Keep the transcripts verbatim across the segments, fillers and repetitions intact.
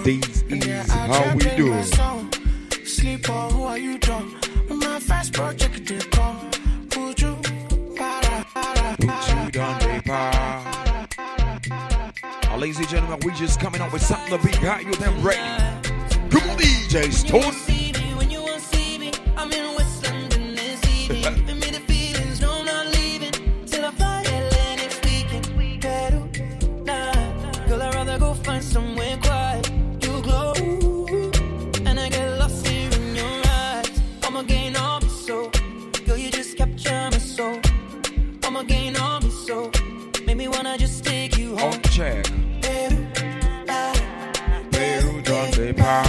This is how we do it. Sleep or who are you done? My fast project did come. Put you para, para, Put you down, paper. Ladies and gentlemen, we just coming up with something to be got you them ready. Come on, D J Stone. When you won't see me, I'm in West London this evening. Give me the feelings, no, I'm not leaving till I fly L A next weekend. Peru, nah, girl, I'd rather go find somewhere quiet. You glow, and I get lost here in your eyes. I'ma gain on me so, girl, you just capture my soul. I'ma gain on me so, make me wanna just take you home. On check. Peru, donde pa?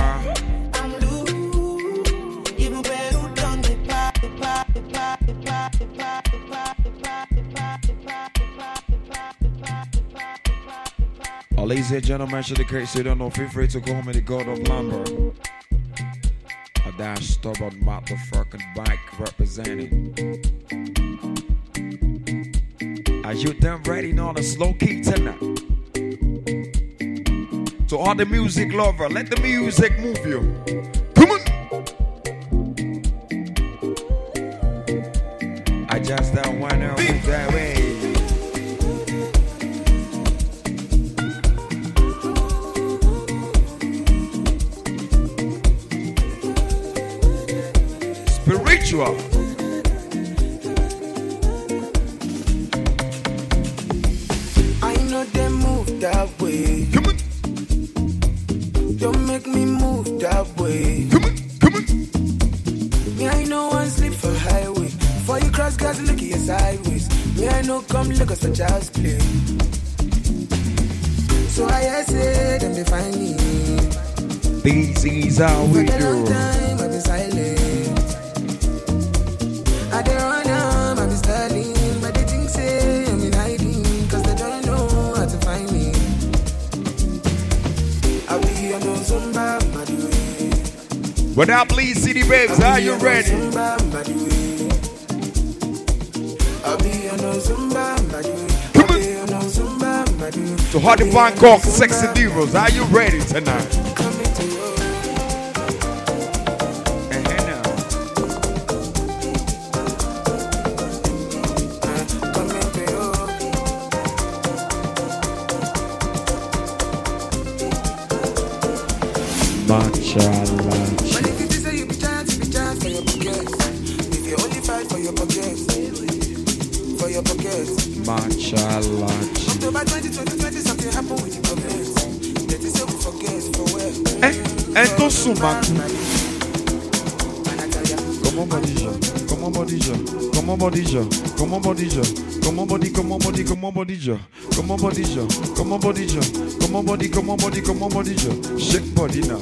Oh, ladies and gentlemen, should the case you don't know, feel free to call me the God of Lumber. A dash stubborn motherfucking bike representing. Are you damn ready on a slow key tonight? To all the music lover, let the music move you. Come on. I just don't wanna move that way. Spiritual. I know they move that way. Come on. Don't make me move that way. Come on, come on. Me, I know one slip for highway. Before you cross, guys, look at your sideways. Me, I know come look at such as play. So I say, them they find me. This is how we For a do. long time, I've been silent. I don't run out, I've been styling. But they think say I'm in hiding. Cause they don't know how to find me. I'll be on Zumba, my way. What up, please, City Babes? Are you ready? Zumba, my way. I'll be on Zumba, my way. Come on. Zumba, my way. To Hardy Bangkok, Sexy Divas, are you ready tonight? Coming to you. Uh-huh, now. Coming to you. Machala. Man, if you say you be chance, you be chance for your pockets. If you only fight for your pockets, for your pockets. Machala. October twenty twenty, something happened with the pockets. Let us say we forget for where. Eh, eh, ton sous-mac. Comment body Comment body Comment body Comment body Comment body Comment body Comment body Comment body Comment body Comment body Comment body Comment body Shake body now.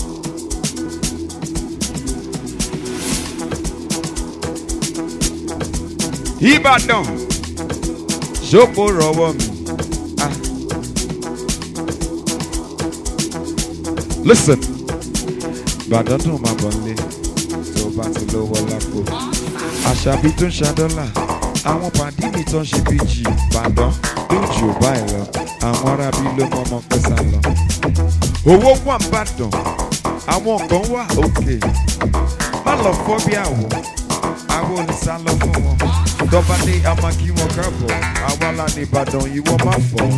Ibadan. Joko rowo mi. Ah. Listen. Ibadan dùn máa bọ̀ nílé tó bá ti lówó lápò. Àṣàbí tó ń ṣàdọ́là. Àwọn pàdé mi tó ń ṣe bíjì Ìbàdàn lójú báyìí lọ. Àwọn arábí ló mọ ọmọ pẹ́sà lọ. Owó wà ń bàdàn. Àwọn kan wà òkè. Má lọ fọ́ bí àwọ̀. Àwọn olùsá lọ fún wọn. Tọ́ba ní a máa kí wọn káàbọ̀. Àwa la ní Ìbàdàn yìí wọ́n máa fọ́.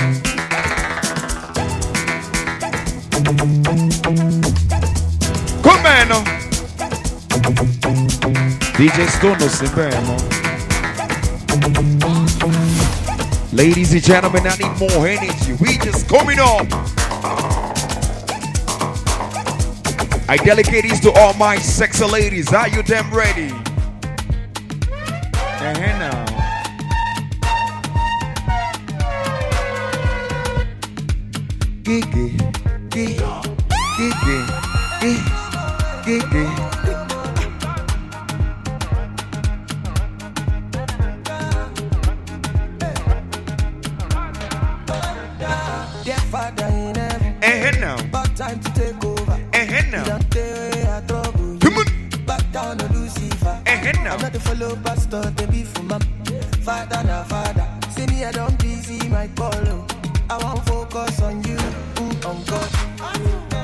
Come on now. D J Stone no sí bẹ́ẹ̀ mọ́. Ladies and gentlemen, I need more energy. We just coming up. I dedicate these to all my sexy ladies. Are you damn ready? Uh-huh now. Gigi, gigi, gigi, gigi, gigi. Dear Father in heaven, Uh-huh now. about time to take over. Uh-huh now. Don't tell I trouble. Come on. Back down to Lucifer. Uh-huh now. I'm not the follow pastor, they be for my father, now father. See me, I don't busy my call. I won't focus on you, ooh, on God.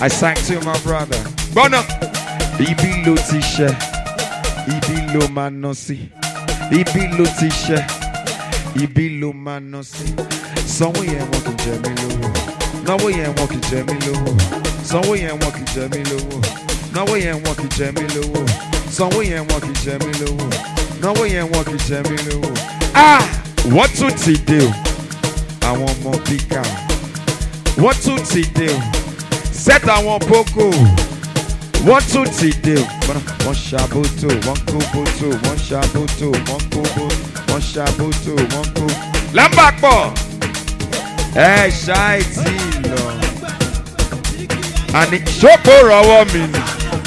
I sang to my brother. Bono. Ibi lo ti ṣe. Ibi lo ma ná sí. Ibi lo ti ṣe. Ibi lo ma ná sí. Sanwó yẹn wọn kì í jẹ mí lówó. Náwó yẹn wọn kì í jẹ mí lówó. Sanwó yẹn wọn kì í jẹ mí lówó. Náwó yẹn wọn kì í jẹ mí lówó. Sanwó yẹn wọn kì í jẹ mí lówó. Náwó yẹn wọn kì í jẹ mí lówó. Ah! Wọ́n tún ti dé o. Àwọn ọmọ bíkà. Wọ́n tún ti dé o. Set àwọn boko. Wọ́n tún ti dé o. Wọ́n ṣàbótò, wọ́n kó bótò, wọ́n ṣàbótò, wọ́n kó bótò, wọ́n ṣàbótò, wọ́n kó. Lámbàpọ̀ ẹ ṣáì tí lọ. Àní ṣòpò rọwọ́ mi ni.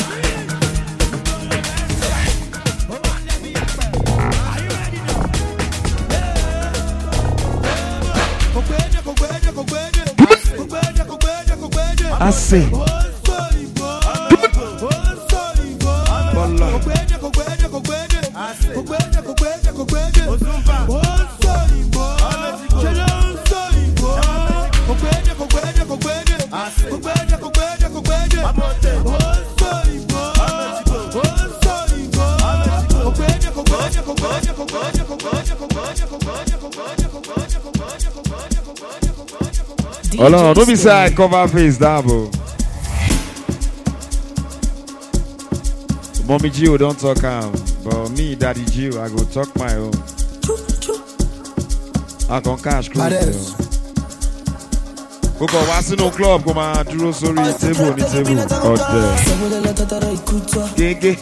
I say. Oh no, don't be say I cover face double. Mommy Gio don't talk am, but me, Daddy Gio, I go talk my own. I can cash close. Koko wá sínú club kó máa dúró sórí table ní table ọ̀dẹ̀. Gege.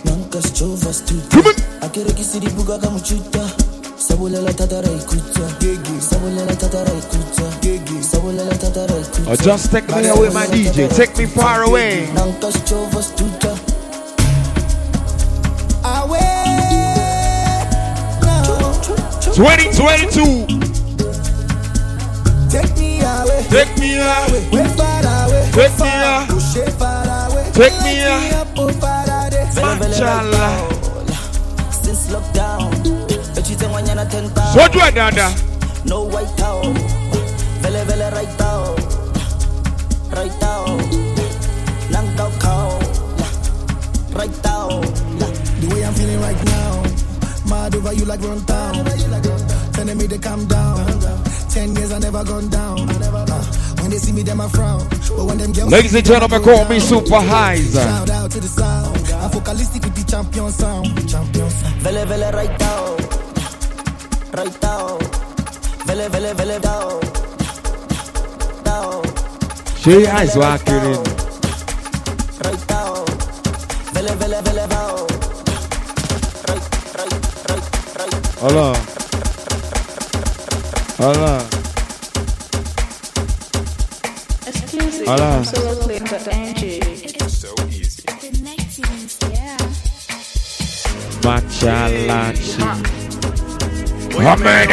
Oh, just take me away, my D J. Take me far away. twenty twenty-two. Take me away. Take me away. Way far away. Take me away. Push it far away. Take me away. Machala. Since lockdown. Soju adada. No white out. Vele vele right out. Right out. Lang out cow. Right out. The way I'm feeling right now. Mad over you like run down. Telling me to calm down. Ten years I never gone down. Uh, when they see me, them I frown. But when them ladies and gentlemen, call me Super Highs. Shout out to the sound. I'm focalistic with the champion sound. Champion sound. Vele vele right down. Right down. Vele vele vele down. Down. She eyes walking. Right down. Vele vele vele down. Right right right right. Hello. Hello. Exclusive Hello. from Solo Play for Angie. It's so easy. Yeah. Machalachi. Amen.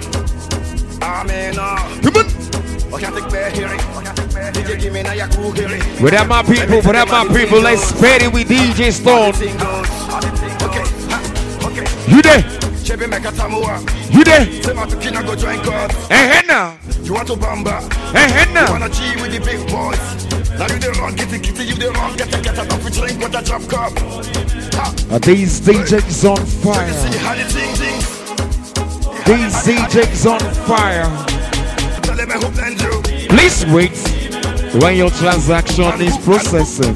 Without my people, without my people, let's spread it with D J Stone. You there? You there? Hey, hey now. You want to bamba? Hey, hey You now. wanna G with the big boys? Now you the wrong, get it, get it, you the wrong, get it, get it, off with drink with a drop cup. Ha, Are these D Js on see fire? how the thing things. These D Js on fire. Tell them I hope they do. Please wait when your transaction is processing.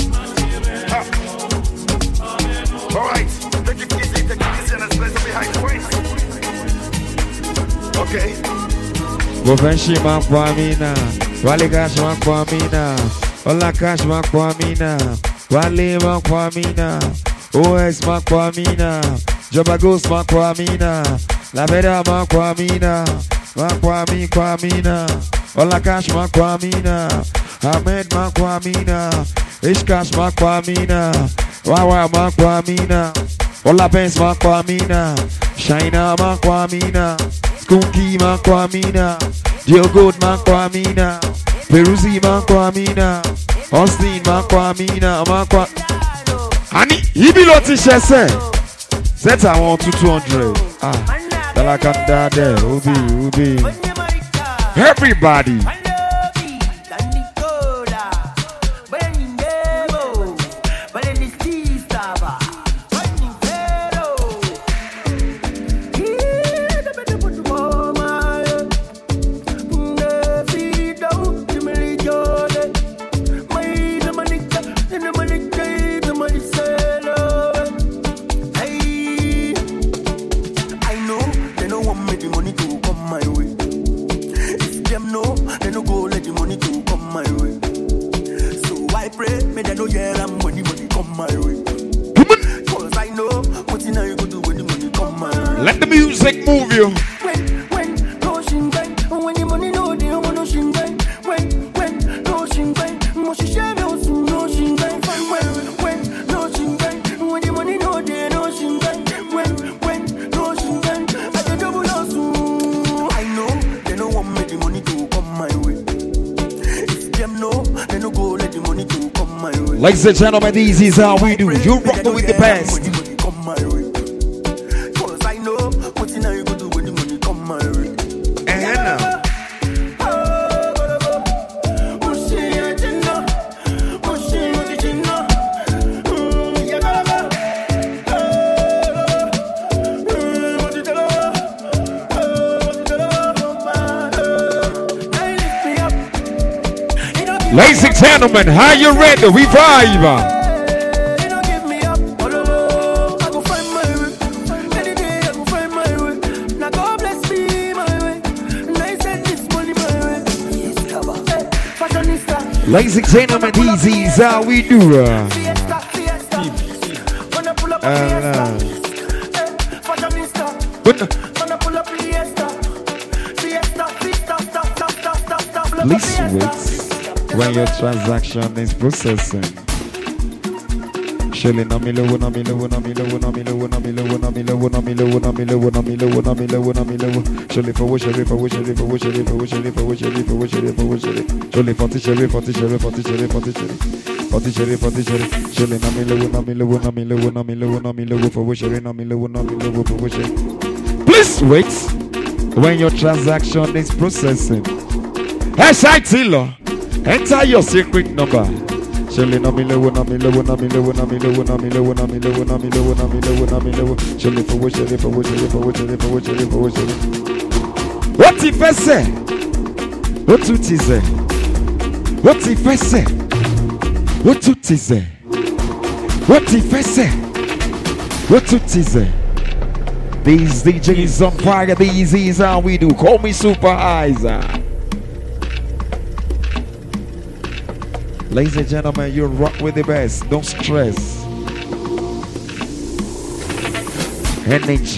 Alright, take it easy, take it easy, and let's play some behind points. Okay. Govenshi Makwamina, Wale Cash Makwamina, Ola Cash Makwamina, Wale Makwamina, O S Makwamina, Joba Ghost Makwamina, La Veda Makwamina, Makwami Kwamina, Ola Cash Makwamina, Ahmed Makwamina, Ishkash Makwamina, Wawa Makwamina, Ola Benz Makwamina, Shaina Makwamina, Skunky Makwamina, Dio Good Makwamina, Peruzzi Makwamina, Austin Makwamina, Makwa. Ani, Ibilo Tishese. Set I want to two hundred. Ah, Dalakanda there, Ubi, Ubi. Everybody. I pray, may they know yeah, I'm money, money come my way. Cause I know what you know you go do when the money come my way. Let the music move you. When, when, no shingai, when the money no deal, no shingai. When, when, no shingai, moshi shame no soon, no shingai. When, when, no shingai, when the money no deal, no shingai. When, when, no shingai, I can double no soon. I know they don't want me the money to come my way. If them know, they no go let the money to come my way. Ladies and gentlemen, this is how we do. You rock with the best. When the money come my way. Cause I know what you know you go do when the money come my way. And now. Ladies and gentlemen, are you ready? We vibe. Ladies and gentlemen, this is how we do. Uh, uh, please wait when your transaction is processing. Surely no milo, no milo, no milo, no milo, no milo, no milo, no milo, no milo, no milo, no milo, no milo. Surely for which, surely for which, surely for which, surely for which, surely for which, surely for which, surely for which, surely for the surely for the surely for the surely for the surely for the surely for the surely. Surely no milo, no milo, no milo, no milo, no milo, for which, surely no milo, no milo, for which. Please wait when your transaction is processing. S I T L O, enter your secret number. Surely no milo, no milo, no milo, no milo, no milo, no milo, no milo, no milo, no milo. Surely for which, surely for which, surely for which, surely for which, surely for which. What if I say? What to say? What if I say? What to say? What if I say? What to say? These D Js on fire. These is how we do. Call me Super Isa. Ladies and gentlemen, you rock with the best. Don't stress. Energy.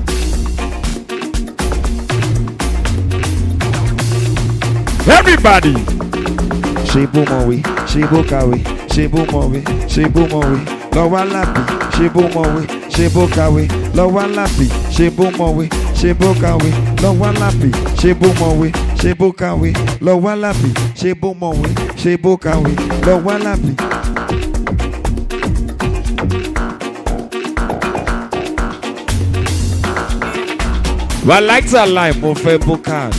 Everybody. Shibu Mowi, Shibu Kawi, Shibu Mowi, Shibu Mowi, Lowa Lapi, Shibu Mowi, Shibu Kawi, Lowa Lapi, Shibu Mowi, Shibu Kawi, Lowa Lapi, Shibu Mowi, Shibu Kawi, Lowa Lapi, Shibu Mowi, Shibu Kawi, Lowa Lapi. Well, lights are live, Mofe Bukad.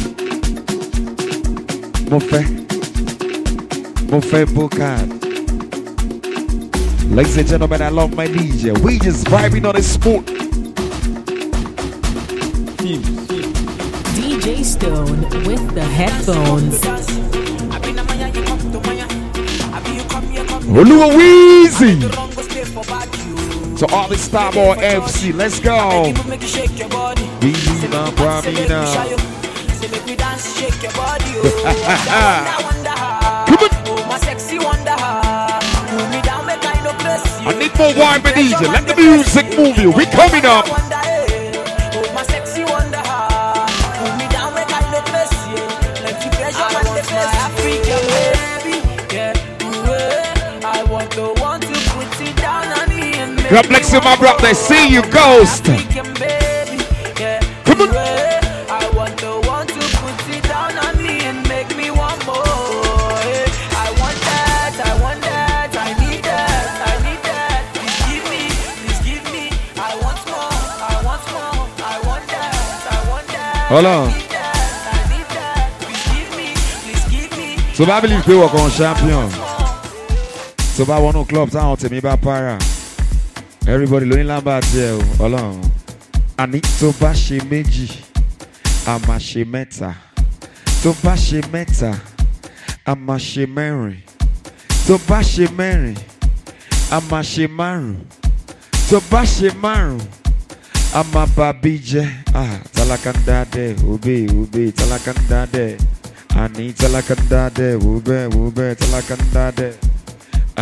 Mofe. Mofe Bukad. Ladies and gentlemen, I love my D J. We just vibing on the sport. D J Stone with the headphones. Oluwa Weezy. So all the Starboy F C, let's go. Weezy na Pramina. Come on. I need more wine with D J. Let the music move you. We coming up. God bless you, my brother. See you, Ghost. Come on. I want the one to put it down on me and make me want more. I want that, I want that, I need that, I need that. Please give me, please give me. I want more, I want more, I want that, I want that. Hold on. I need that, I need that. Please give me, please give me. So I believe we work on champion. So by one o'clock, I want to me by para. Everybody lóyún lámbà tiẹ̀ o, Ọlọ́run. Àní tó bá ṣe méjì, a máa ṣe mẹ́ta. Tó bá ṣe mẹ́ta, a máa ṣe mẹ́rin. Tó bá ṣe mẹ́rin, a máa ṣe márùn. Tó bá ṣe márùn, a máa bà bí jẹ́. Ah, tálákàndá dẹ̀, òbí òbí tálákàndá dẹ̀. Àní tálákàndá dẹ̀, òbẹ́ òbẹ́ tálákàndá dẹ̀.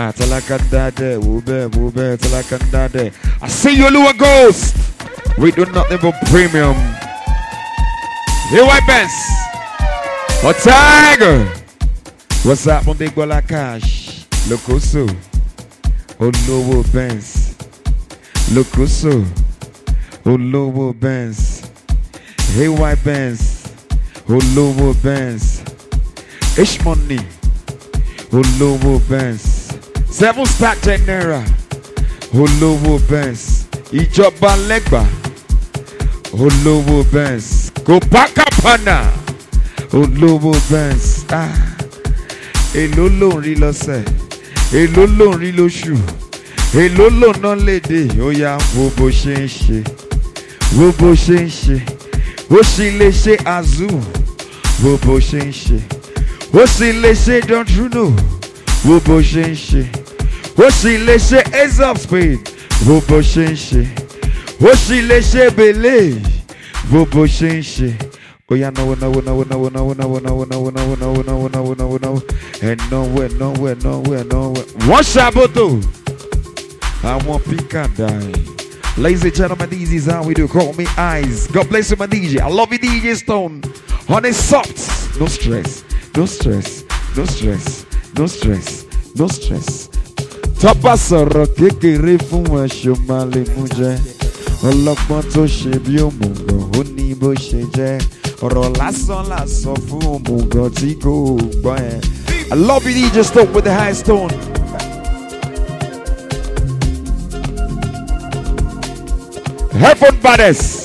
Ah, Talakandade, Wube, Wube, Talakandade. I see you, Lua Ghost. We do nothing but premium. Here, White Benz. Oh, Tiger. What's up, my big boy like Cash? Look also. Oh, Lowo Benz. Look also. Oh, Lowo Benz. Hey, White Benz. Oh, Lowo Benz. Ish money. Oh, Lowo Benz. Seven stack Naira. Olówó Benz. Ìjọba Lẹ́gbà. Olówó Benz. Copacabana. Olówó Benz. Ah. Èló ló ń rí lọ́sẹ̀. Èló ló ń rí lóṣù. Èló ló ná lédè. Ó yá wo bó ṣe ń ṣe. Wo bó ṣe ń ṣe. Ó sì lè ṣe azul. Wo bó ṣe ń ṣe. Ó sì lè ṣe don't you know. Wo bó ṣe ń ṣe. Ó sì lè ṣe ace of spade. Wo bó ṣe ń ṣe. Ó sì lè ṣe bèlè. Wo bó ṣe ń ṣe. Ó yá náwó náwó náwó náwó náwó náwó náwó náwó náwó náwó náwó náwó náwó náwó ẹ̀ náwó ẹ̀ náwó ẹ̀ náwó ẹ̀ náwó ẹ̀. Wọ́n ṣàbòtò. Àwọn píkà dáì. Ladies and gentlemen, this is how we do. Call me Eyes. God bless you, my D J. I love you, D J Stone. On a soft. No stress. No stress. No stress. No stress. No stress. Tọ́pá sọ̀rọ̀ kékeré fún ẹ̀ṣọ́ máa lè mú jẹ́. Ọlọ́gbọ́n tó ṣe bí òmùgọ̀ ó ní bó ṣe jẹ́. Ọ̀rọ̀ lásán lásán fún òmùgọ̀ tí kò gbọ́ ẹ̀. I love you, D J Stone with the high stone. Heaven Badass.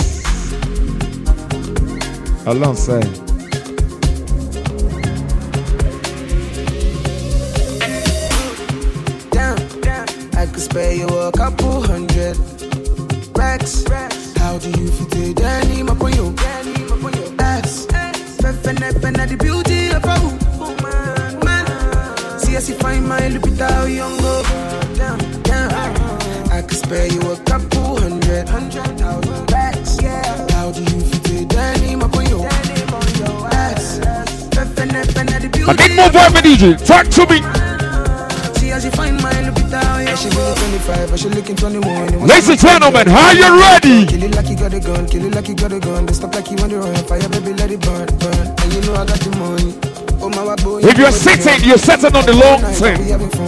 Alongside. I could spare you a couple hundred racks. How do you fit it? Danny, my boy, you ass. Fefene, the beauty of a woman, man. See as you find my Lupita Youngo. Damn, damn. I could spare you a couple hundred, hundred thousand racks. Yeah. How do you fit it? Danny, my boy, you ass. Fefene, the beauty. I need more vibe, D J. Talk to me. As you find my Lupita, yeah, she really twenty-five, but she looking twenty-one. Ladies and gentlemen, are you ready? Kill it like you got a gun, kill it like you got a gun. Don't stop like you want to run. Fire, baby, let it burn, burn. And you know I got the money. Oh my boy. If you're sitting, you're sitting on the long thing.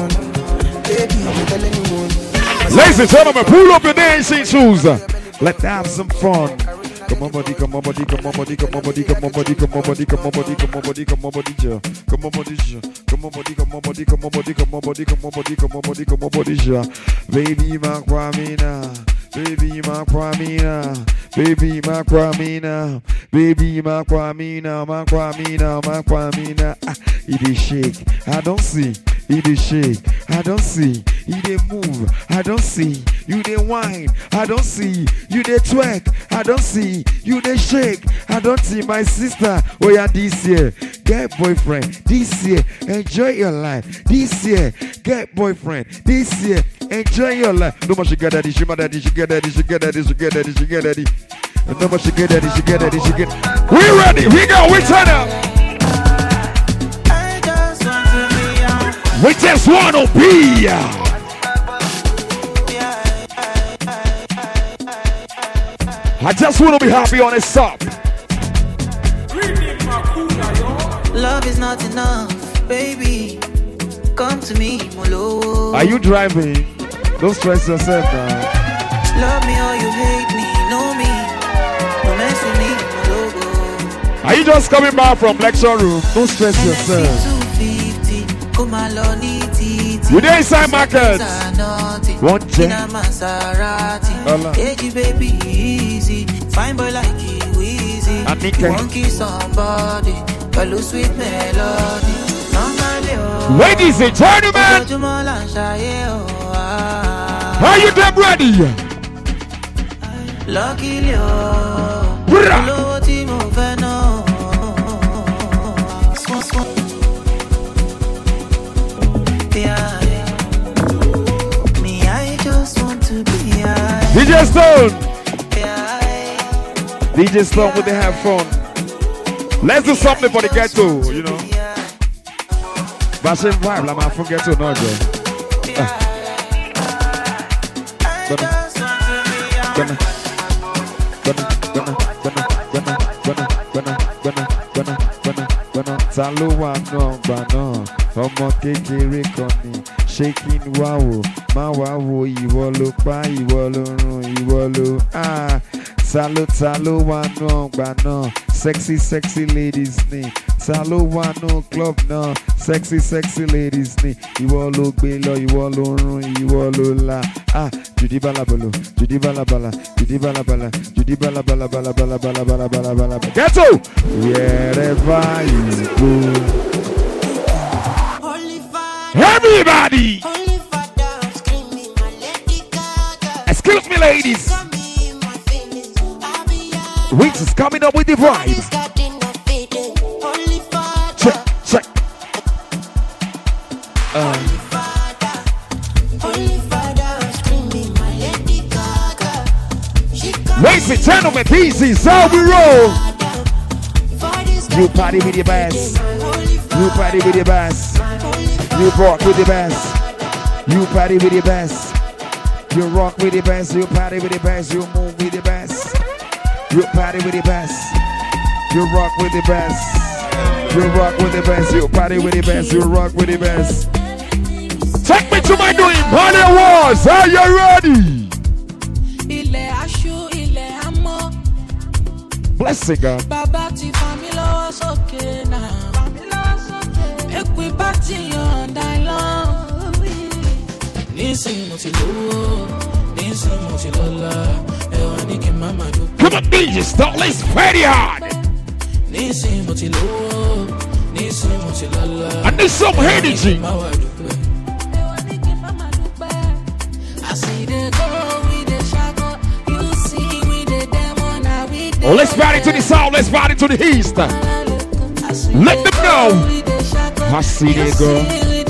Ladies and gentlemen, pull up your dancing shoes. Let's have some fun. Come on, buddy, come on, buddy, come on, buddy, come on, buddy, come on, buddy, come on, buddy, come on, buddy, come on, buddy, come on, buddy, come on, buddy, come on, buddy, come on, buddy, come on, buddy, come on, buddy, come on, buddy, come on, buddy, come on, buddy, baby, my Kwamina, baby, my Kwamina, baby, my Kwamina, baby, my Kwamina, my Kwamina, my Kwamina. It is shake, I don't see. It is shake, I don't see. You they move, I don't see. You they whine, I don't see. You they twerk, I don't see. You they shake, I don't see. My sister, oh yeah, this year, get boyfriend. This year, enjoy your life. This year, get boyfriend. This year, enjoy your life. No more she get daddy, she my daddy, she get daddy, she get daddy, she get daddy, she get daddy. No more she get daddy, she get daddy, she get. We ready, we go, we turn up. We just wanna be. I just wanna be happy on this up. Love is not enough, baby. Come to me, Molo. Are you driving? Don't stress yourself now. Love me or you hate me, know me. Don't mess with me, Molo. Are you just coming back from lecture room? Don't stress yourself. You there inside market? One check. Hey, baby, easy. Fine boy like you, easy. Wonky somebody, follow sweet melody. Ladies and gentlemen, are you them ready? Lucky Leo. D J Stone, D J Stone, would they have fun? Let's do something for the ghetto, you know. But same vibe, like my from ghetto, no, Joe. be alright. I just want to be alright. Ta ló wà náà gbà náà ọmọ kékeré kan ni shaking wá wò má wá wo ìwọ ló pa ìwọ ló run ìwọ ló ah ta ló ta ló wà náà gbà náà sexy sexy ladies ni ta ló wà náà club náà sexy sexy ladies ni ìwọ ló gbé lọ ìwọ ló run ìwọ ló la ah Judy balabolo Judy balabala Judy balabala Judy balabala balabala balabala balabala ghetto wherever you go. Everybody! Excuse me, ladies. Wings is coming up with the vibe. Check, check. Uh. Ladies and gentlemen, this is how we roll. You party with your bass. You party with your bass. You rock with the best. You party with the best. You rock with the best. You party with the best. You move with the best. You party with the best. You rock with the best. You rock with the best. You party with the best. You rock with the best. Take me to my dream party awards. Are you ready? Blessing God. Baba ti family was okay now. We party all night long. Nisin mo ti lo, nisin mo ti lola. Ewa ni ki mama do. Come on, D J, start let's party hard. Nisin mo ti lo, nisin mo ti lola. I need some energy. I see the girl with the shadow. You see with the demon. I with the. Oh, let's party to the south. Let's party to the east. Let them know. I see they go.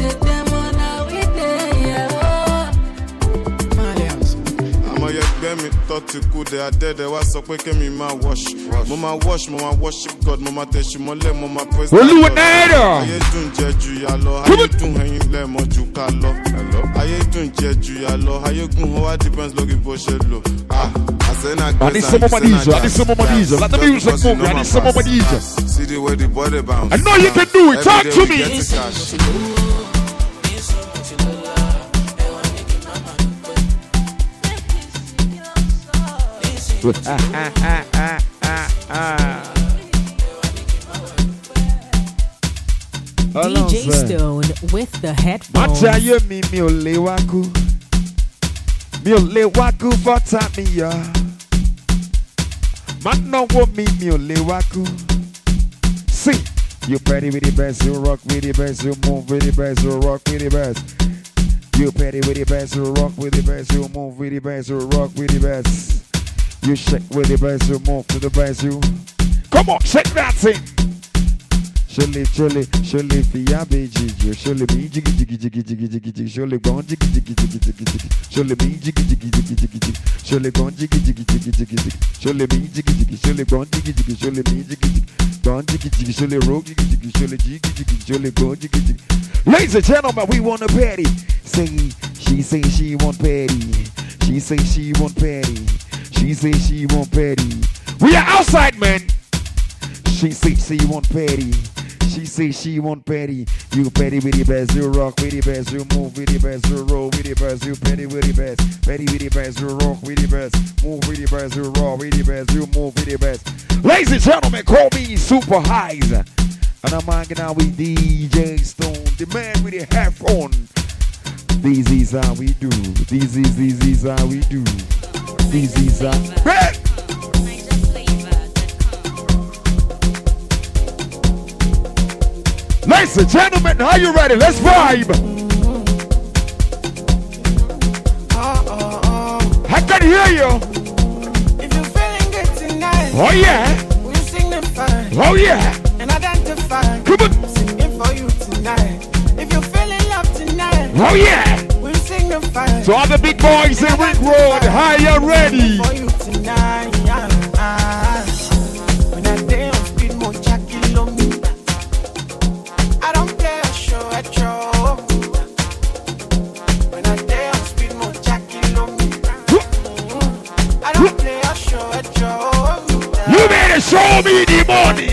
I'ma get me thought to good they are dead. They was so quick me my wash. Mama wash, mama worship God, mama teach mama let mama praise. Well, you are you doing jeju ya lo? How you doing hanging le mo ju ka lo? Hello. How you doing jeju ya lo? How you gun how depends looking for shelo. Ah, I say na I need some more diesel. I need some more diesel. Let the music move. I need some more diesel. See the way the body bounce. I know you can do it. Talk to me. D J Stone with the headphones. Macha yo mi mi ò lè wá kú. Mi ò lè wá kú fọ́tà mi yọ. Má náwó mi mi ò lè wá kú. See, you party with the best, you rock with the best, you move with the best, you rock with the best. You party with the best, you rock with the best, you move with the best, you rock with the best. You shake with the best, you move to the best, you. Come on, shake that thing. Surely, surely, surely, fia be jiggy, surely be jiggy, jiggy, jiggy, jiggy, jiggy, jiggy, surely gone jiggy, jiggy, jiggy, jiggy, jiggy, surely be jiggy, jiggy, jiggy, jiggy, jiggy, surely gone jiggy, jiggy, jiggy, jiggy, jiggy, surely be jiggy, jiggy, surely gone jiggy, jiggy, surely be jiggy, jiggy, gone jiggy, jiggy, surely roll jiggy, jiggy, surely jiggy, jiggy, surely gone jiggy, jiggy. Ladies and gentlemen, we want a patty. Say, she say she want patty. She say she want patty. She say she want patty. We are outside, man. She say she want patty. She say she want patty. You patty with the best, you rock with the best, you move with the best, you roll with the best, you patty with the best, patty with the best, you rock with the best, move with the best, you roll with the best, you move with the best. Ladies and gentlemen, call me Super Highs. And I'm hanging out with D J Stone, the man with the headphone. This is how we do. This is, this is how we do. This is how. Hey! Ladies and gentlemen, are you ready? Let's vibe. Oh, oh, oh. I can hear you. If you're feeling good tonight, Oh yeah. we'll signify Oh yeah. and identify. Come on. I'm singing for you tonight. If you're feeling love tonight, Oh yeah. we'll signify. So all the big boys in Rick Road, are you ready? For you tonight, yeah. Ah. When I day on speed, more kilometers. I don't play a show at show. Show me the money.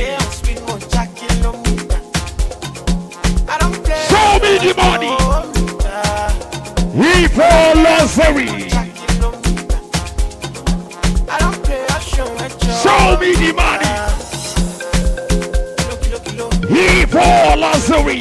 Show me the money. He for luxury. Show me the money. He for luxury.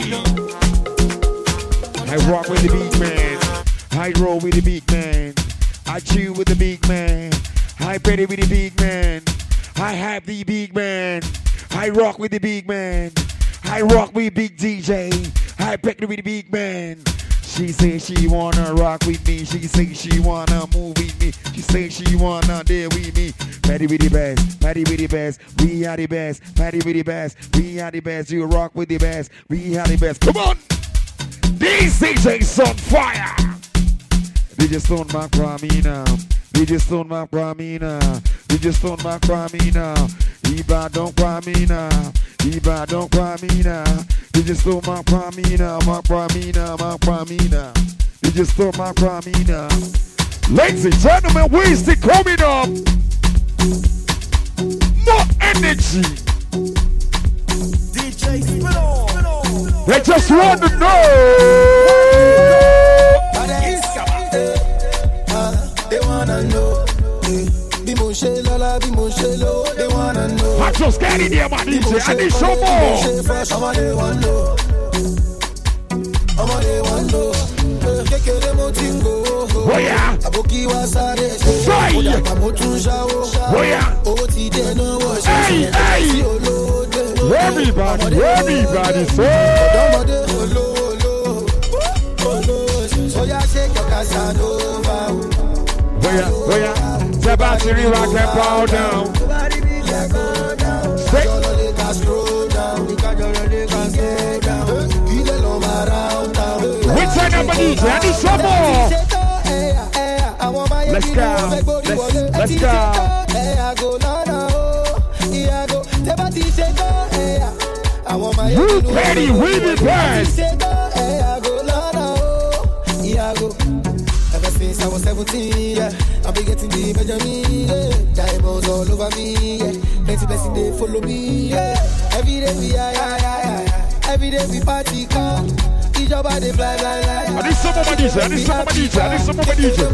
I rock with the big man. I roll with the big man. I chew with the big man. I petty with the big man. I have the big man. I rock with the big man. I rock with big D J. I pet with the big man. She say she wanna rock with me. She say she wanna move with me. She say she wanna deal with me. Patty with the best, Patty with the best. We are the best, Patty with the best. We are the best. You rock with the best. We are the best. Come on, these D Js on fire. They just don't my me now. They just don't my me now. They just don't my me now. Eba don't cry me now. Eba don't cry me now. They just stole my me now. My me now. My me now. They just stole my me now. Ladies and gentlemen, we still coming up. More energy. D J spin on. They just want to know. They wanna know. They wanna know. I just got in here, my D J. I need some more. Somebody want to know. Somebody want to know. Oh yeah. Say. Oh yeah. Hey, hey. Everybody, everybody, say. Oh yeah, shake your Casanova. Oh yeah, oh yeah. Step out to the rock and power down. Say. Which one number D J? I need some more. Let's go. Let's, let's go. You ready? We be best. Ever since I was seventeen, yeah, I've been getting the Benjamin, yeah. Diamonds all over me, yeah. Plenty blessing they follow me, yeah. Every day we yeah, yeah, yeah, yeah. Every day we party come. Each your body fly, fly, fly. I need some of my D J, I need some of my D J, I need some of my D J.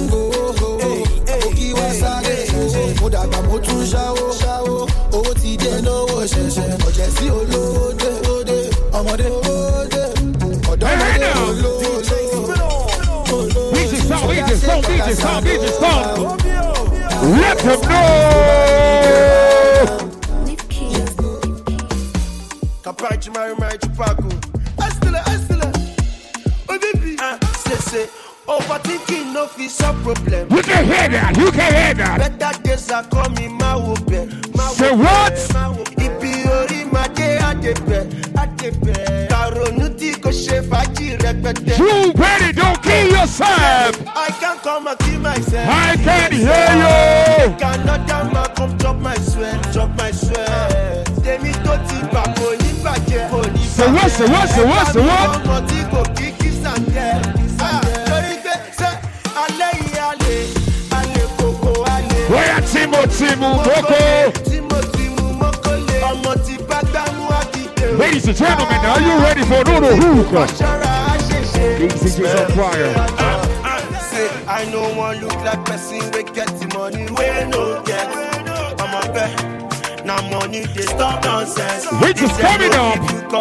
Hey, now. D J sound, D J sound, D J sound, D J sound. Let them know. Capaci, Mari, Mari, Chupaco. Estela, Estela. Oh, baby. Say, say. Overthinking no is a problem. You can hear that. You can hear that. Better days are coming, my hope. Say what? Ipiori, my day at the bed. At the bed. Taronuti, Koshe, Faji, repete. You ready? Don't kill yourself. I can't come and kill myself. I can't hear you. I cannot down my come drop my sweat. Drop my sweat. Demi Toti, Paponi, Baje, Poli. So what's the what's the what's the what? Where Timothy Moko? Ladies and gentlemen, are you ready for Nono Hook? These is on fire. I know one look like person we get the money we no get. I'm a bet. Now money they stop nonsense. Which is coming up?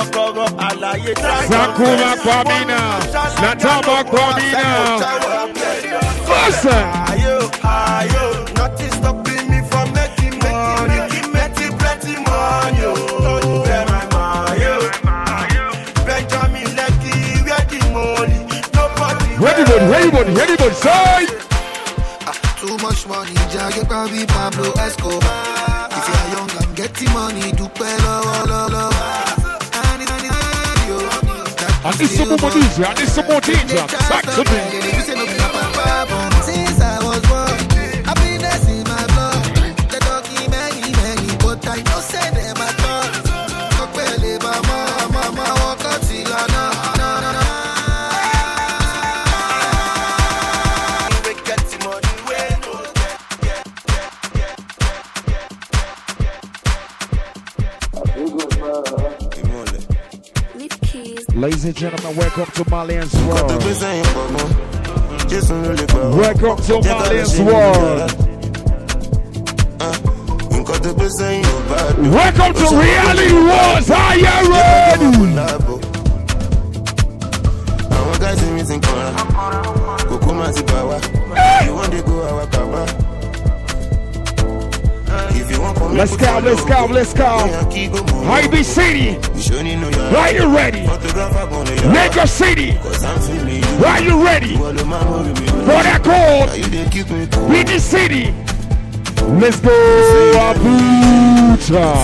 Zakuma Kwamina. Natama Kwamina. Listen. Ayo, ayo. Nothing stopping me from making money. Making, making plenty money. Don't bear my money. Benjamin Lekki, where the money? Nobody. Anybody, anybody, anybody, say. Too much money, Jagger, Bobby, Pablo Escobar. If you are young and getting money, do well, lo, lo, lo. I need some more money, I need some more danger. Back to me. Since I was born, happiness in my blood. They talking many, many, but I don't say them at all. Kopele, mama, mama, walk up to your no, no, no, no. We get the money, we no get, get, get, get, get, get. Ladies and gentlemen, welcome to Malian's World. Welcome to Malian's World. Welcome to Reality Wars. Are you ready? Let's go, let's go, let's go. Ivy City, are you ready? Lagos City, are you ready? For that call, Benin City. Let's go, Abuja.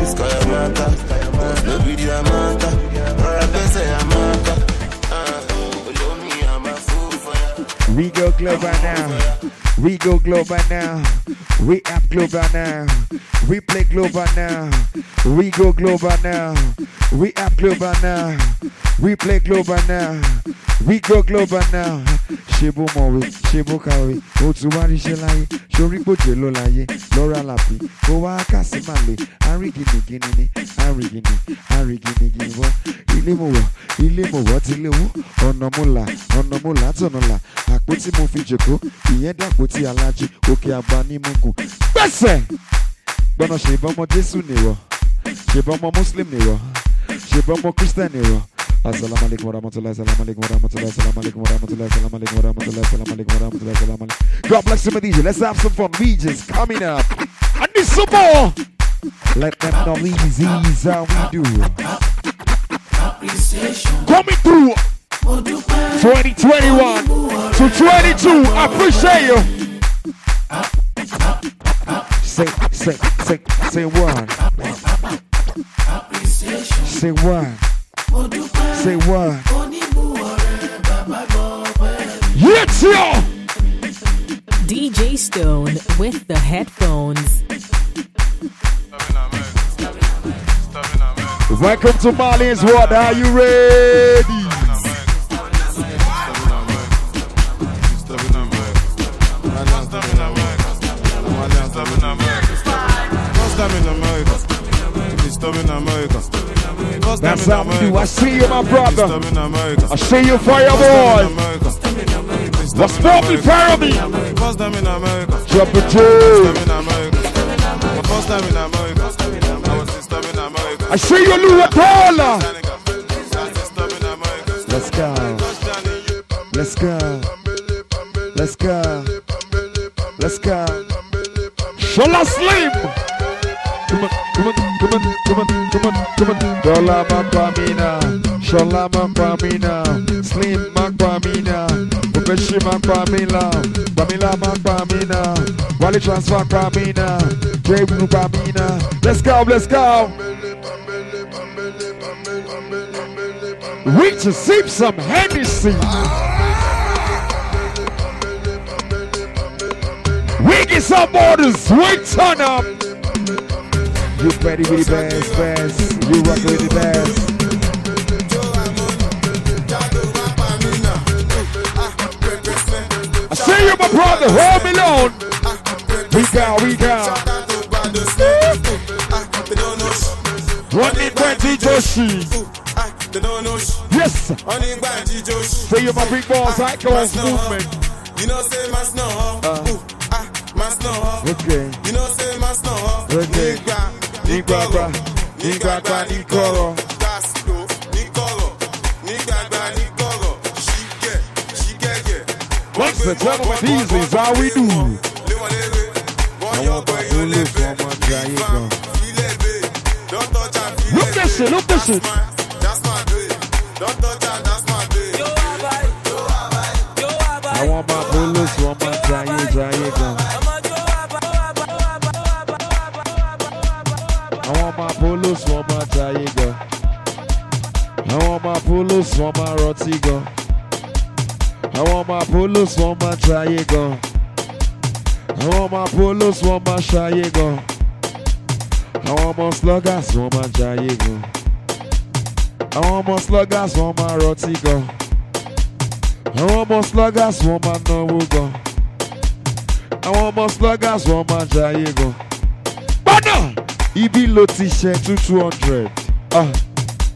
We go global now. We go global now. We app global now. We play global now. We go global now. We app global now. We play global now. We go global now. Shebo Mowe, Shebo Kawe, Otuwari Shelaye, Shoripo Jelo Laye, Laura Lapi, Owa Kasimale, Arigini Gini, Arigini, Arigini Gini, Ilemo, Ilemo, what Ilemo, Onomola, Onomola, Tonola, Akoti Mofijoko, Yeda Koti Alaji, Oke Abani Mungu. Bese! Bono Shebomo Jesu Nero, Shebomo Muslim Nero, Shebomo Christian Nero. Assalamu alaikum wa rahmatullahi, assalamu alaikum wa rahmatullahi, assalamu alaikum wa rahmatullahi, assalamu alaikum wa rahmatullahi, assalamu alaikum wa rahmatullahi, assalamu alaikum. God bless you, D J. Let's have some fun. We just coming up. I need some more. Let them know easy is how we do. Coming through twenty twenty-one to twenty-two. I appreciate you. Say, say, say, say one. Say one. Say what? Yes, yo! D J Stone with the headphones. Welcome to Malian's World. Are you ready? That's how we do. I see you, my brother. I see you, Fireboy. What's poppin', Fermi? Jumper J. I see you, Luatola. Let's go. Let's go. Let's go. Let's go. Shola Slim. Come on, come on, come on, come on, come on, come on. Shola Makwamina, Shola Makwamina, Slim Makwamina, Ubeshi Makwamila, Bamila Makwamina, Wally Transfer Kwamina, Dave Makwamina. Let's go, let's go. We just sip some Hennessy. We get some orders, we turn up. You ready with the best, best. You rock with the best. I see you, my brother. Hold me on. We go, we go. twenty twenty Joshi. Yes. See you, my big balls. I go movement. You know, say my snow. My snow. Okay. You know, say my snow. Okay. Nigba, Nigba, Nikoro. Once the gentleman, these is how we do. I want my bullets for my Jayago. Look this shit, look this shit. I want my bullets for my Jayago. I want my polos for my Jayago. I want my polos for my Rotigo. I want my polos for my Jayago. I want my polos for my Shayago. I want my sluggers for my Jayago. I want my sluggers for my Rotigo. I want my sluggers for my Novugo. I want my sluggers for my Jayago. But no! Ibi lo t-shirt to two hundred. Ah.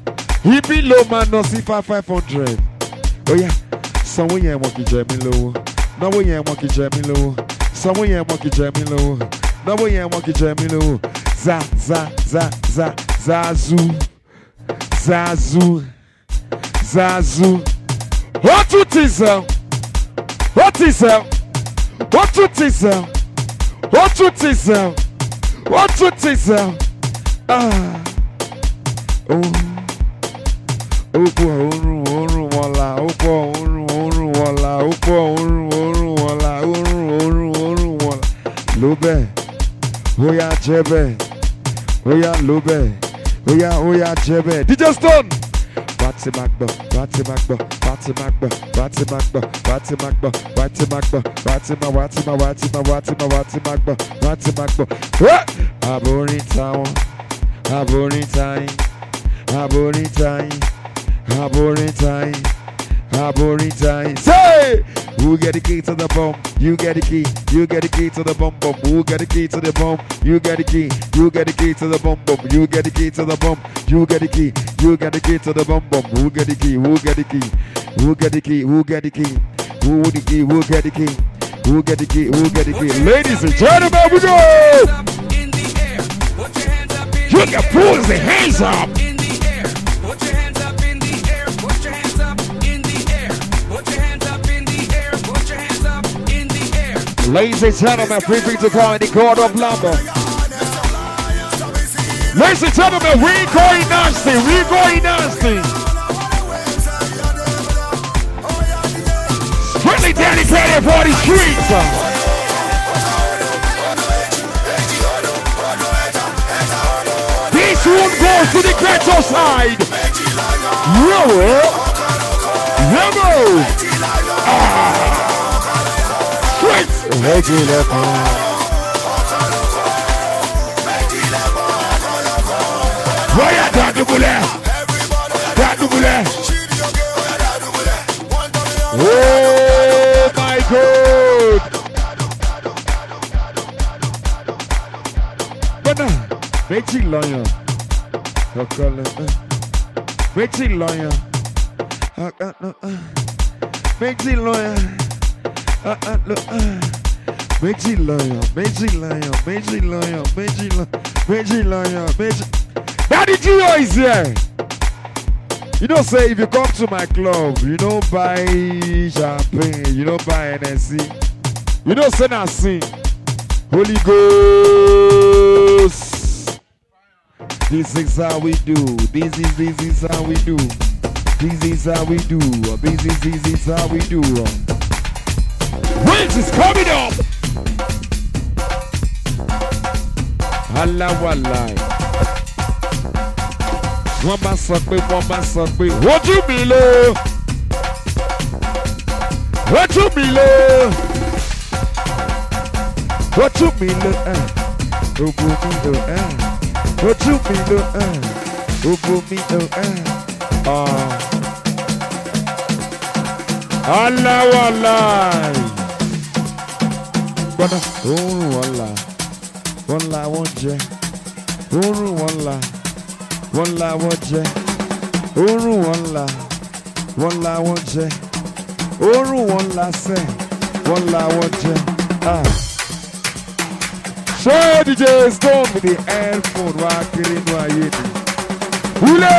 Ibi low man no see five five hundred. Oh yeah, someone here monkey jammy low. No one here monkey jammy low. Someone here monkey jammy low. No one here monkey jammy low. Za za za za zazu zazu zazu. What you teaser? What is that? What you teaser? What you teaser? What you teaser? Ah. Oh. Opo orun orun wala, opo orun orun wala, opo orun orun wala, orun orun orun wala. Lobe, oya jebe, oya lobe, oya oya jebe. D J Stone. Bati magba, bati magba, bati magba, bati magba, bati magba, bati magba, bati ma, bati ma, bati ma, bati ma, bati magba, bati magba. Abori town, abori time, abori time. Abori time, abori time. Say, who get the key to the bomb? You get the key. You get the key to the bomb bomb. Who get the key to the bomb? You get the key. You get the key to the bomb bomb. You get the key to the bomb. You get the key. You get the key to the bomb bomb. Who get the key? Who get the key? Who get the key? Who get the key? Who the key? Who get the key? Who get the key? Who get the key? Ladies and gentlemen, we go. You can pull the hands up. Ladies and gentlemen, free free to call in the God of Lumber. Ladies and gentlemen, we going nasty, we going nasty. Strictly dedicated for the streets. This one goes to the ghetto side. Yo, Remo. Ah. Straight. Regular Voya Dadubule Dadubule. Oh my God. Bana Meji lawyer Meji lawyer Meji lawyer Uh, uh, look, uh. Meji lawyer, Meji lawyer, Meji lawyer, Meji lawyer, Meji lawyer, Meji. Daddy Gio is here. You don't say if you come to my club, you don't buy champagne, you don't buy N S C. You don't say nothing. Holy Ghost. This is how we do. This is this is how we do. This is how we do. This is this is how we do. Wins is coming up. Allah wallahi. Wọ́n máa sọ pé wọ́n máa sọ pé ojú mi lé. Ojú mi lé. Ojú mi lé. Ojú mi lé. Ojú mi lé. Ojú mi lé. Allah wallahi. Gbọ́dọ̀ oorun wọn la wọ́n la wọ́n jẹ oorun wọn la wọ́n la wọ́n jẹ oorun wọn la wọ́n la wọ́n jẹ oorun wọn la sẹ́ wọ́n la wọ́n jẹ. Ṣé D J Stone with the headphone wá kiri inú ayé ni? Wúlé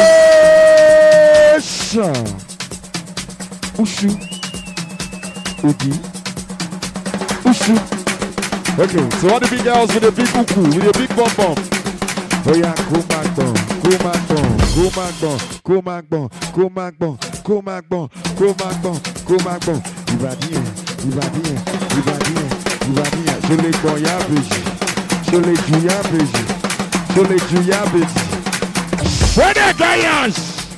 ṣàn Ushu Udi Ushu. Okay, so all the big girls with the big uku, with the big bum bum. Oh yeah, go back down, go back down, go back down, go back down, go back down, go back down, go back down, go back down. Ìbàdí ẹ̀, ìbàdí ẹ̀, ìbàdí ẹ̀, ìbàdí ẹ̀. Ṣo lè gbọ̀n yá bèjì, ṣo lè ju yá bèjì, ṣo lè ju yá bèjì. Ṣé Gayans?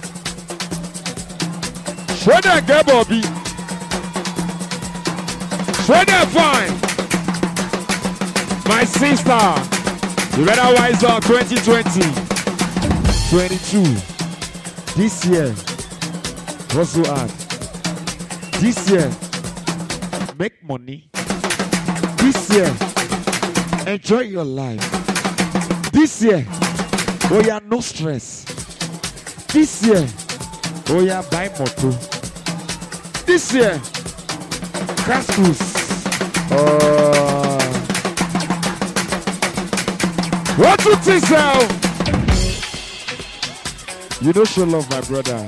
Ṣé gẹ́ Bọ̀bí? Ṣé fine? My sister, the Red Wiser twenty twenty, twenty-two. This year, hustle hard. This year, make money. This year, enjoy your life. This year, oh yeah, no stress. This year, oh yeah, buy moto. This year, Cascus. Uh, what you think, sir? You don't show love, my brother.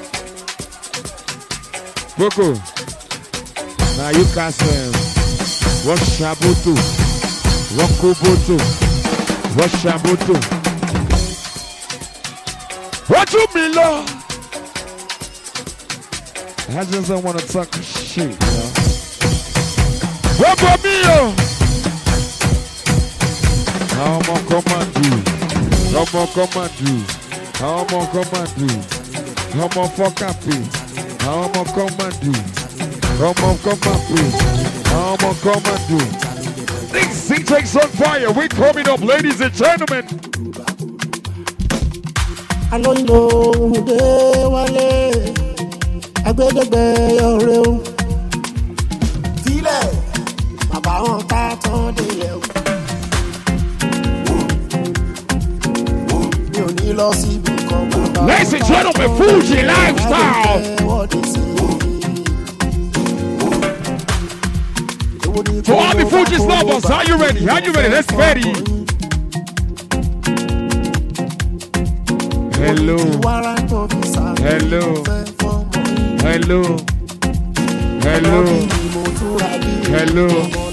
Boko. Now you can say, what shabutu, what kubutu, what shabutu. What you mean, Lord? I just don't want to talk shit, you know. What about me, yo? How am I come and do? How am I come and do? How am I come and do? How am I fuck happy? How am I come and do? How am I come and do? How am I come and do? This thing takes on fire. We're coming up, ladies and gentlemen. I don't know who they want. I better be your real. Feel it. Baba on that on the level. Ladies and gentlemen, Fuji Lifestyle. To all the Fuji's lovers, are you ready? Are you ready? Let's ready. Hello. Hello. Hello. Hello. Hello.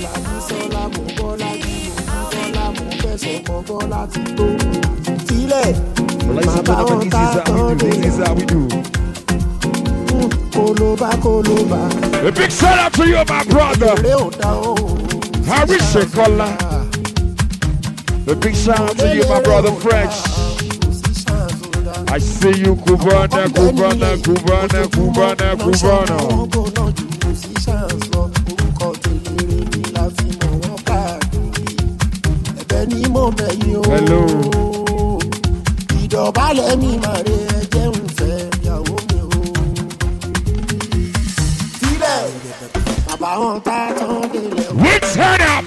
Ladies and gentlemen, this is how we do. This is how we do. A big shout out to you, my brother. Harry Shekola. A big shout out to you, my brother Fresh. I see you, Cubana, Cubana, Cubana, Cubana, Cubana. Hello. We turn up.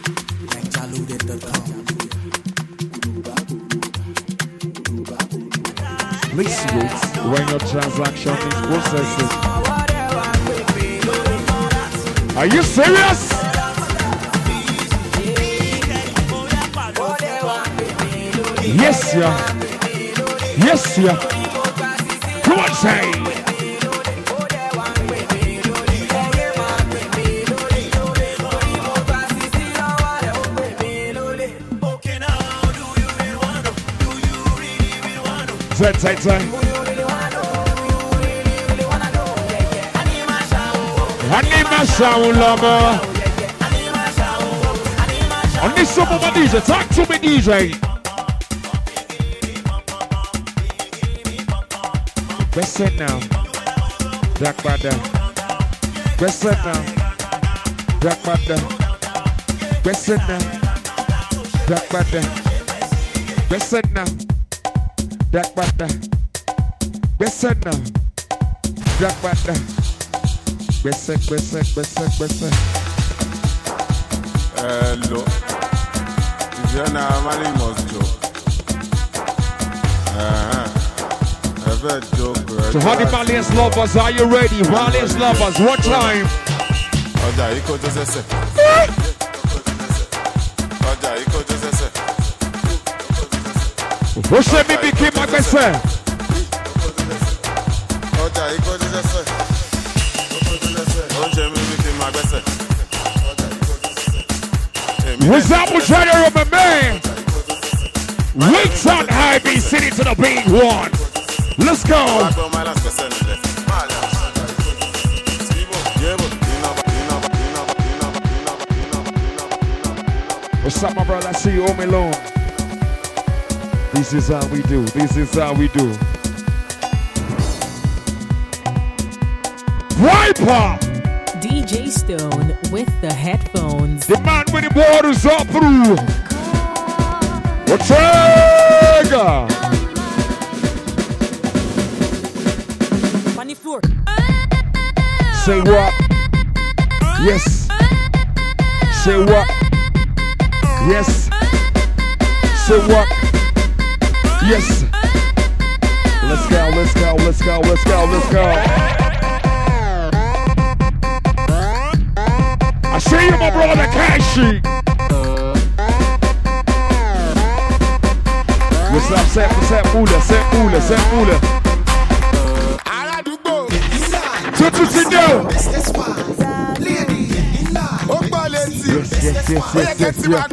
Please wait when your transaction is processing. Are you serious? Yes, yeah. Yes, yeah. Come on, say. Tight, tight, tight. Anima sound lover. I need some of my D J. Talk to me, D J. Best set now. Black Bada. Best set now. Black Bada. Best set now. Black Bada. Best set now. Black Bada. Best set now. Black Bada. Best set, best set, best set, best set. Hello. If you're not money, must joke. Uh-huh. Joke, right? So how the Malians lovers, are you ready? Malians lovers, one time. Oja, iko josese. Oja, iko josese. What's me became my best friend? Oja, iko josese. Oja, me became my best friend. What's up with General, my man? Wait on high B City to the big one. Let's go. What's up, my brother? I see you home alone. This is how we do. This is how we do. Wiper. D J Stone with the headphones. The man with the waters up through. Ortega. Say what? Yes. Say what? Yes. Say what? Yes. let's go, let's go, let's go, let's go, let's go. I see you, my brother Kashi. What's up, Set, what's up, Mula, Set, Mula, Set, Mula. Tutu Sindo. Yes, yes, yes, yes, yes, yes.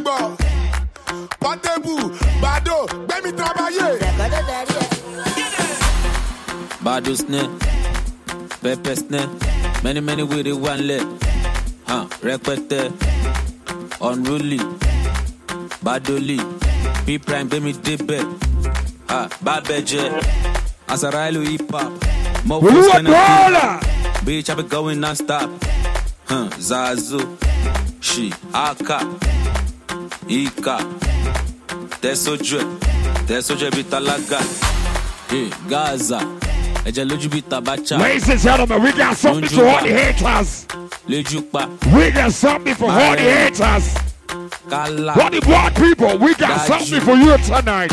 Bado snare, pepper snare, many, many with it one leg. Huh, repete, unruly, badoli, P prime, baby, dip it. Ah, babeje, Azarailu hip hop, more bitch, I be going non stop. Huh, Zazu, she, Aka, Ika, Tesoje, Tesoje Bitalaga, hey, Gaza. Ladies and gentlemen, we got something for all the haters. We got something for all the haters. All the black people, we got something for you tonight.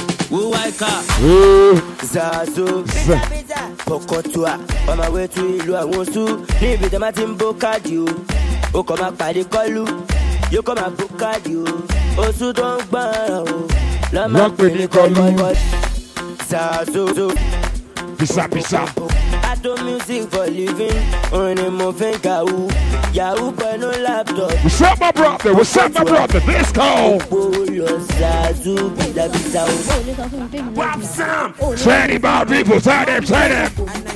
Zazu, Pokotua, on my way to Ilu, I want to live with the Martin Bocadio. O come up by the Kolu, you come up Bocadio. Also, don't bow. Rock with the Kolu. Zazu. Pisa, pisa. I do music for living. Only moving Yahoo. Yahoo, but no laptop. What's up, my brother? What's up, my brother? Let's go. Tell them about people. Tell them, tell them.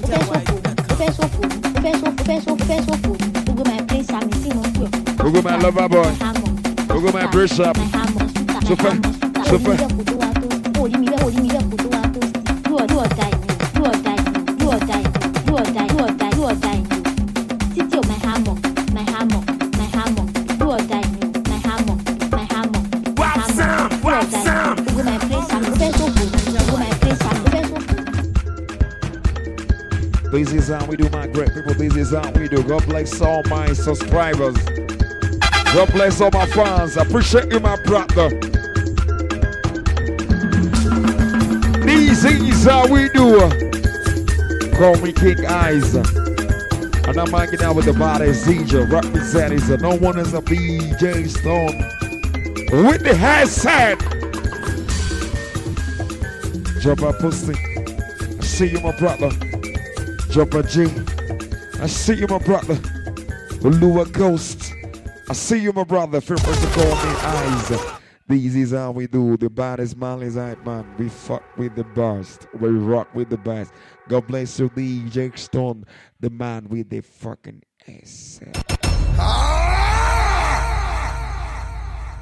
Google my lover boy. Google my bishop. Super, super. You are dying, you are dying, you are dying, you are dying, you are dying. City of my hammer, my hammer, my hammer. You are dying, my hammer, my hammer. What's up? What's up? Go my place, I'm special food. Go my place, I'm special food. This is how we do, my great people. This is how we do. God bless all my subscribers. God bless all my fans. I appreciate you, my brother. This is how we do. Call me King Eyes. And I'm hanging out with the body Zija. Representing no one is a B J Stone. With the headset. Drop a pussy. I see you, my brother. Drop a G. I see you, my brother. Lua Ghost. I see you, my brother. Feel free to call me Eyes. This is how we do. The baddest man is right, man. We fuck with the best. We rock with the best. God bless you, D J Stone, the man with the fucking ass.